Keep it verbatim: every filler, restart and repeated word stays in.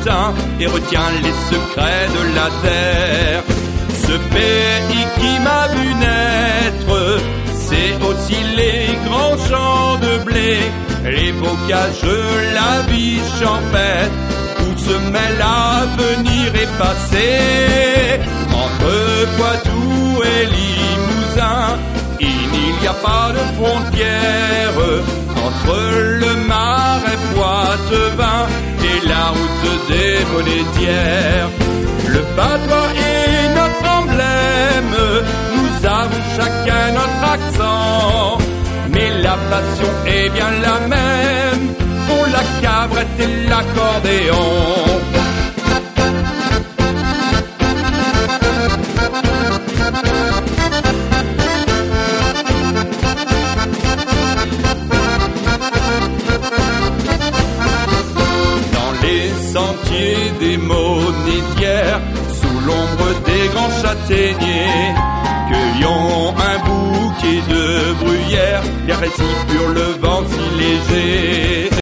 Limousin et retient les secrets de la terre. Ce pays qui m'a vu naître, c'est aussi les grands champs de blé, les bocages, la vie champêtre, où se mêle l'avenir et passé. Entre Poitou et Limousin, il n'y a pas de frontière. Entre le marais Poitevin et la route des monétières, le patois est notre emblème, nous avons chacun notre accent, mais la passion est bien la même pour la cabrette et l'accordéon. Sentiers des monétières, sous l'ombre des grands châtaigniers, cueillons un bouquet de bruyères, les récifs hurlent le vent si léger.